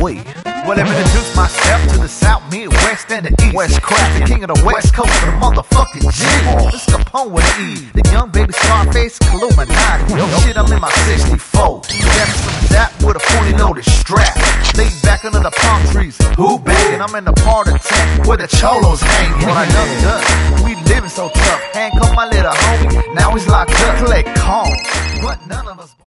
way. Well, let me introduce myself to the South, Midwest, and the East. West Craft, the king of the West Coast, the motherfucking G. It's Capone with an E. The young baby Scarface, Illuminati. Yo, shit, I'm in my 64. That's some zap with a 40 loaded strap. Laid back under the palm trees, who banging? I'm in the part of tent where the cholos hanging. What I know does, we living so tough. Handcuff my little homie, now he's locked up. Collect calls, but none of us.